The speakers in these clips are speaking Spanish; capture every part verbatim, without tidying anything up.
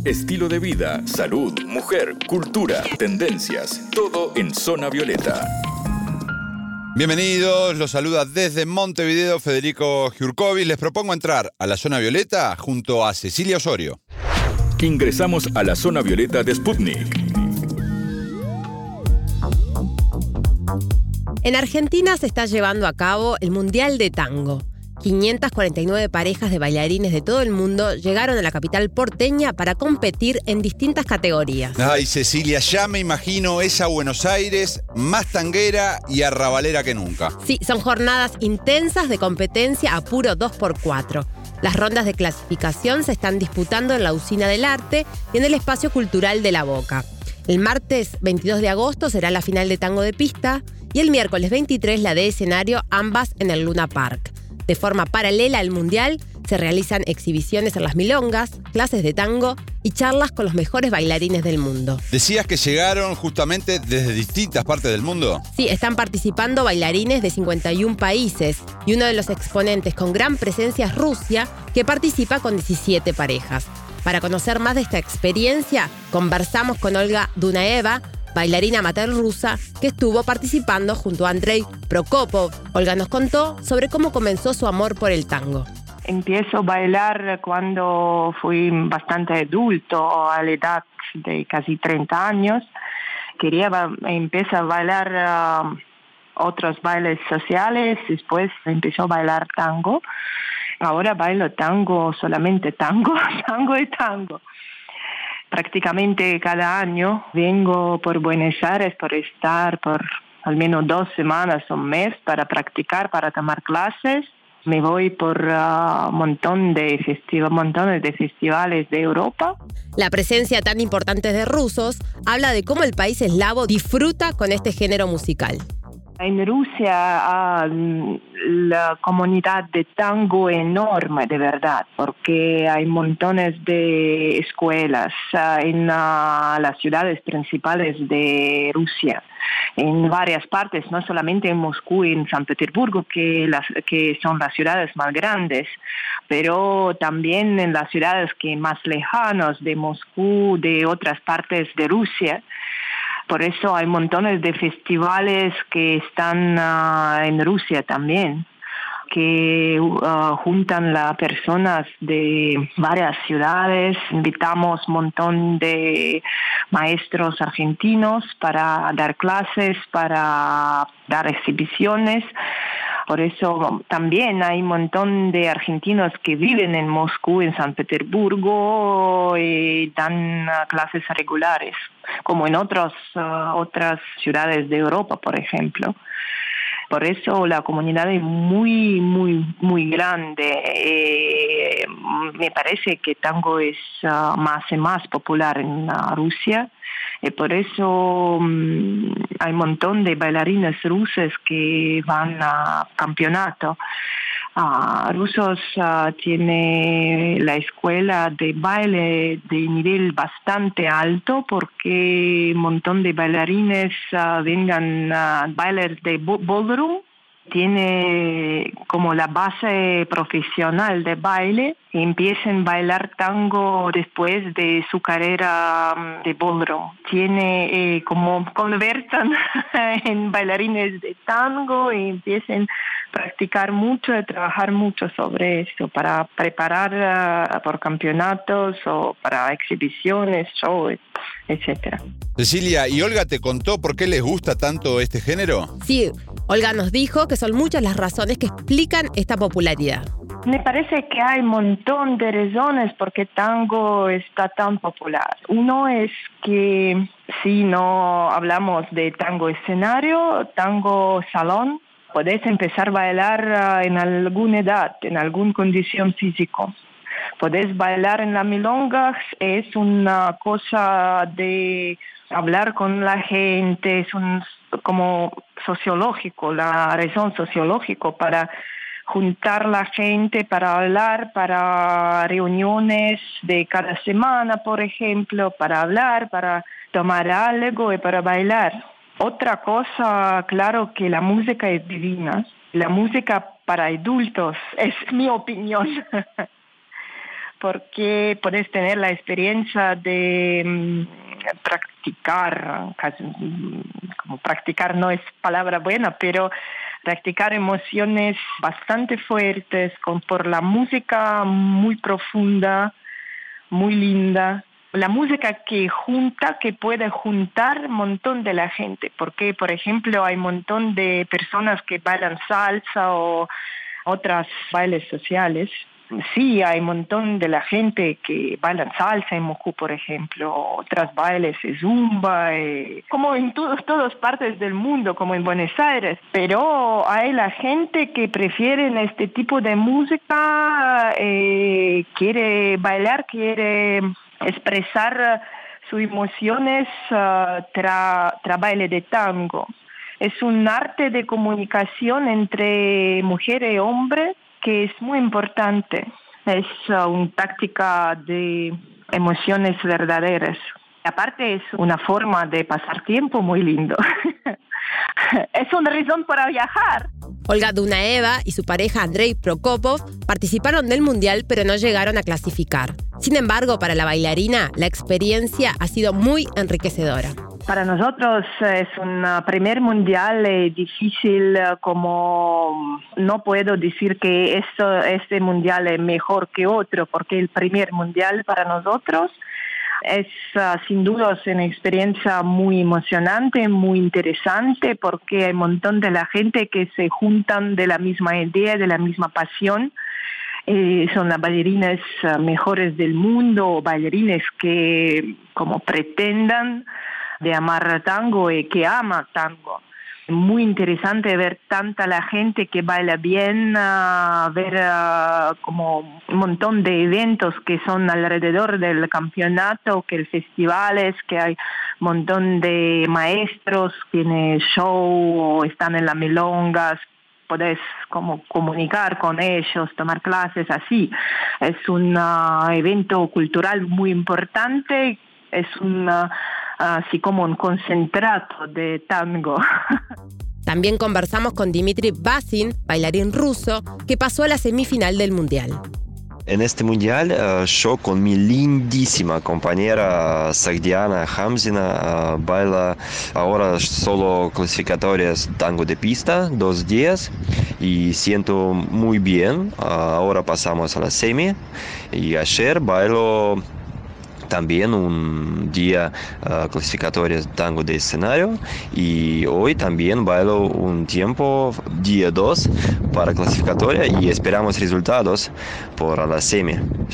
estilo de vida, salud, mujer, cultura, tendencias, todo en Zona Violeta. Bienvenidos, los saluda desde Montevideo Federico Giurkovic. Les propongo entrar a la Zona Violeta junto a Cecilia Osorio. Ingresamos a la Zona Violeta de Sputnik. En Argentina se está llevando a cabo el Mundial de Tango. quinientas cuarenta y nueve parejas de bailarines de todo el mundo llegaron a la capital porteña para competir en distintas categorías. Ay, Cecilia, ya me imagino esa Buenos Aires más tanguera y arrabalera que nunca. Sí, son jornadas intensas de competencia a puro dos por cuatro. Las rondas de clasificación se están disputando en la Usina del Arte y en el Espacio Cultural de La Boca. El martes veintidós de agosto será la final de tango de pista y el miércoles veintitrés la de escenario, ambas en el Luna Park. De forma paralela al Mundial, se realizan exhibiciones en las milongas, clases de tango y charlas con los mejores bailarines del mundo. ¿Decías que llegaron justamente desde distintas partes del mundo? Sí, están participando bailarines de cincuenta y un países y uno de los exponentes con gran presencia es Rusia, que participa con diecisiete parejas. Para conocer más de esta experiencia, conversamos con Olga Dunaeva, bailarina amateur rusa que estuvo participando junto a Andrei Prokopov. Olga nos contó sobre cómo comenzó su amor por el tango. Empiezo a bailar cuando fui bastante adulto, a la edad de casi treinta años. Quería empezar a bailar uh, otros bailes sociales, después empezó a bailar tango. Ahora bailo tango, solamente tango, tango y tango. Prácticamente cada año vengo por Buenos Aires por estar por al menos dos semanas o un mes para practicar, para tomar clases. Me voy por un uh, montón de festiv- montones de festivales de Europa. La presencia tan importante de rusos habla de cómo el país eslavo disfruta con este género musical. En Rusia uh, la comunidad de tango es enorme, de verdad, porque hay montones de escuelas uh, en uh, las ciudades principales de Rusia, en varias partes, no solamente en Moscú y en San Petersburgo, que, las, que son las ciudades más grandes, pero también en las ciudades que más lejanas de Moscú, de otras partes de Rusia. Por eso hay montones de festivales que están uh, en Rusia también, que uh, juntan a personas de varias ciudades. Invitamos un montón de maestros argentinos para dar clases, para dar exhibiciones. Por eso también hay un montón de argentinos que viven en Moscú, en San Petersburgo, y dan uh, clases regulares, como en otros, uh, otras ciudades de Europa, por ejemplo. Por eso la comunidad es muy, muy, muy grande. Eh, me parece que tango es uh, más y más popular en uh, Rusia. Y por eso um, hay un montón de bailarines rusos que van a campeonato. Uh, rusos uh, tiene la escuela de baile de nivel bastante alto porque un montón de bailarines uh, vengan a uh, bailar de ballroom. Tiene como la base profesional de baile y empiezan a bailar tango después de su carrera de ballroom. Tiene eh, como conversan en bailarines de tango y empiezan a practicar mucho y trabajar mucho sobre eso para preparar uh, por campeonatos o para exhibiciones, shows, etcétera. Cecilia, ¿y Olga te contó por qué les gusta tanto este género? Sí, Olga nos dijo que son muchas las razones que explican esta popularidad. Me parece que hay un montón de razones por qué tango está tan popular. Uno es que si no hablamos de tango escenario, tango salón, podés empezar a bailar en alguna edad, en alguna condición física. Podés bailar en la milonga, es una cosa de hablar con la gente, es un como sociológico, la razón sociológica para juntar la gente, para hablar, para reuniones de cada semana, por ejemplo, para hablar, para tomar algo y para bailar. Otra cosa, claro que la música es divina. La música para adultos es mi opinión. porque puedes tener la experiencia de um, practicar, casi, como practicar no es palabra buena, pero practicar emociones bastante fuertes, con, por la música muy profunda, muy linda. La música que junta, que puede juntar un montón de la gente, porque, por ejemplo, hay un montón de personas que bailan salsa o otras bailes sociales. Sí, hay un montón de la gente que bailan salsa en Moscú, por ejemplo, otras bailes de zumba, eh, como en to- todas partes del mundo, como en Buenos Aires. Pero hay la gente que prefiere este tipo de música, eh, quiere bailar, quiere expresar sus emociones uh, tras tra baile de tango. Es un arte de comunicación entre mujer y hombre que es muy importante. Es uh, una táctica de emociones verdaderas. Aparte es una forma de pasar tiempo muy lindo. Es una razón para viajar. Olga Dunaeva y su pareja Andrei Prokopov participaron del Mundial, pero no llegaron a clasificar. Sin embargo, para la bailarina, la experiencia ha sido muy enriquecedora. Para nosotros es un primer mundial eh, difícil, como no puedo decir que esto, este mundial es mejor que otro, porque el primer mundial para nosotros es uh, sin duda una experiencia muy emocionante, muy interesante, porque hay un montón de la gente que se juntan de la misma idea, de la misma pasión. Eh, son las bailarinas uh, mejores del mundo, bailarines que como pretendan de amar tango y que ama tango. Muy interesante ver tanta la gente que baila bien, uh, ver uh, como un montón de eventos que son alrededor del campeonato, que el festivales, que hay un montón de maestros, tienen show o están en las milongas, podés como comunicar con ellos, tomar clases, así. Es un uh, evento cultural muy importante, es un... Uh, así como un concentrado de tango. También conversamos con Dmitry Basin, bailarín ruso, que pasó a la semifinal del Mundial. En este Mundial, uh, yo con mi lindísima compañera Sagdiana Hamzina uh, baila ahora solo clasificatorias tango de pista, dos días, y siento muy bien. Uh, ahora pasamos a la semi, y ayer bailo también un día uh, clasificatorias tango de escenario, y hoy también bailo un tiempo, día dos, para clasificatoria, y esperamos resultados por la semi.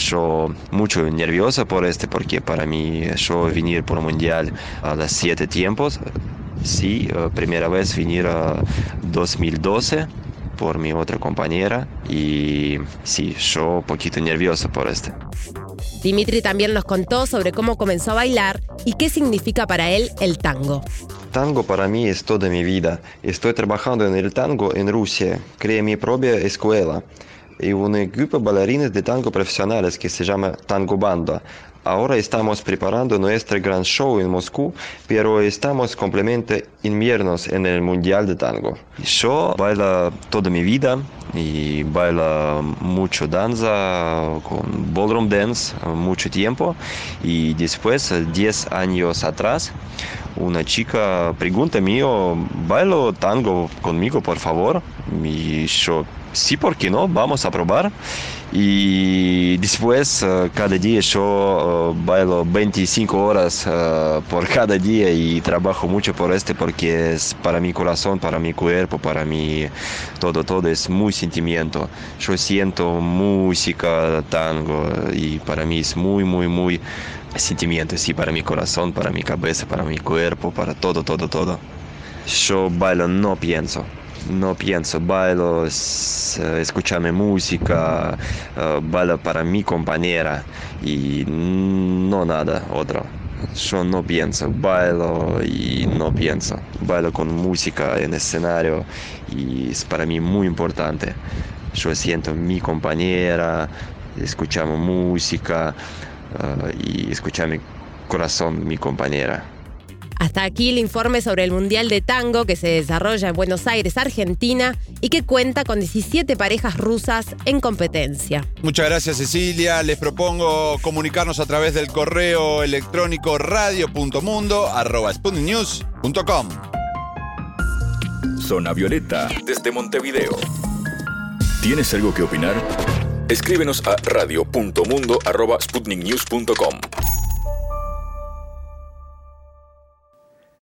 Yo mucho nervioso por este, porque para mí yo venir por mundial a las siete tiempos, sí, uh, primera vez venir a dos mil doce por mi otra compañera, y sí, yo un poquito nervioso por este. Dmitry también nos contó sobre cómo comenzó a bailar y qué significa para él el tango. Tango para mí es toda mi vida. Estoy trabajando en el tango en Rusia. Creé mi propia escuela y un grupo de bailarines de tango profesionales que se llama Tango Banda. Ahora estamos preparando nuestro gran show en Moscú, pero estamos completamente inmersos en el Mundial de Tango. Yo bailo toda mi vida y bailo mucho danza, con ballroom dance, mucho tiempo. Y después, diez años atrás, una chica pregunta a mí, ¿bailo tango conmigo, por favor? Y yo, sí, ¿por qué no? Vamos a probar. Y después, uh, cada día yo uh, bailo veinticinco horas uh, por cada día, y trabajo mucho por este, porque es para mi corazón, para mi cuerpo, para mi todo, todo es muy sentimiento. Yo siento música, tango, y para mí es muy, muy, muy sentimiento, sí, para mi corazón, para mi cabeza, para mi cuerpo, para todo, todo, todo. Yo bailo, no pienso. No pienso, bailo, escuchame música, uh, bailo para mi compañera y no nada otro. Yo no pienso, bailo y no pienso. Bailo con música en escenario y es para mí muy importante. Yo siento mi compañera, escuchamos música uh, y escuchame corazón mi compañera. Hasta aquí el informe sobre el Mundial de Tango que se desarrolla en Buenos Aires, Argentina, y que cuenta con diecisiete parejas rusas en competencia. Muchas gracias, Cecilia. Les propongo comunicarnos a través del correo electrónico radio punto mundo arroba sputnik news punto com. Zona Violeta, desde Montevideo. ¿Tienes algo que opinar? Escríbenos a radio punto mundo arroba sputnik news punto com.